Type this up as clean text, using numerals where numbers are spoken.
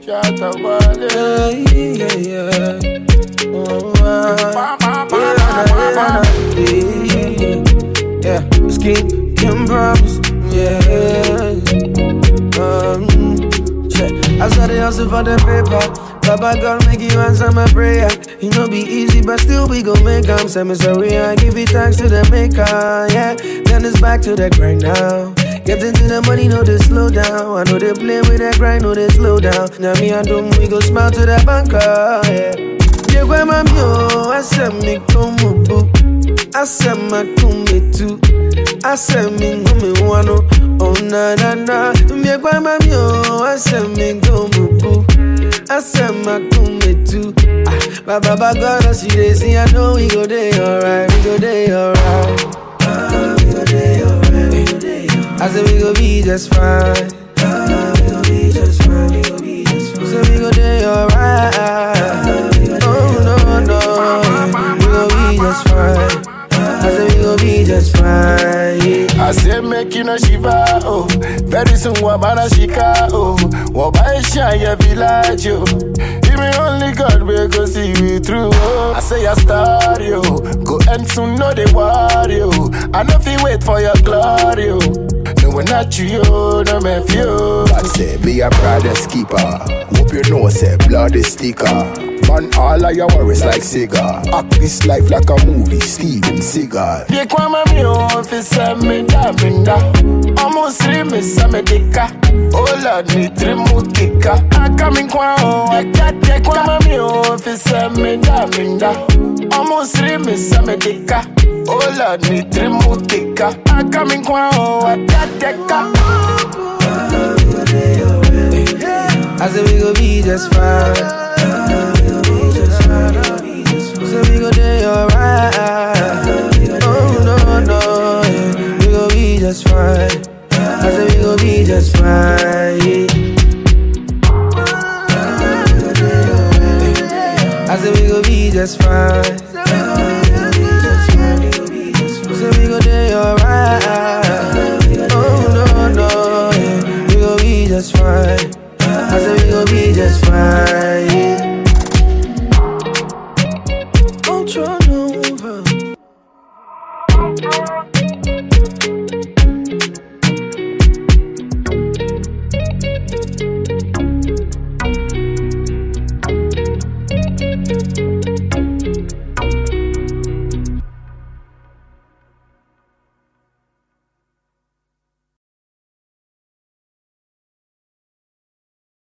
Skin can promise, I saw the hustle for the paper. Baba God make you answer my prayer. It no be easy, but still we gon' make 'em. Say me sorry, I give it thanks to the maker, yeah. Then it's back to the grind now. Getting to the money, no they slow down. I know they play with that grind, no they slow down. Now me and them, we go smile to the banker, yeah. Yeah, where my mio, I said me come boo. I said my come too. I said me go me wano. Oh na na na. Yeah, where my mio, I said me go boo. I said my come too. Baba God, I see they see. I know we go day alright, we go day alright. We go day alright, we go day alright. I said we go be just fine. We go be just fine, we go be just fine. So we go day alright. Oh no no, we go be just fine. I said we go be just fine. Yeah. I said make you no shiva, oh. Very soon wabana shika, oh. Wabaisha ya village, oh. Even only God will go see you through, oh. I say I start, yo. Go and soon know they worry, oh. I know if you wait for your glory, oh. No one not you, no me few. I say be a brother's keeper. Hope you know say blood is sticker. Man, all of your worries like cigar. Act this life like a movie, Steven Seagal. Ye kwa mami officer me da minda. Almost 3 miss me dika. Oh Lord, me 3 mutika. I come in kwa ye kwa mami officer me da minda. Almost 3 miss me dika. Oh Lord, me 3 mutika. I come in kwa deka. I said we go be just fine. So we go day alright. Oh no no, we go be just fine. I said we go be just fine. I said we go be just fine.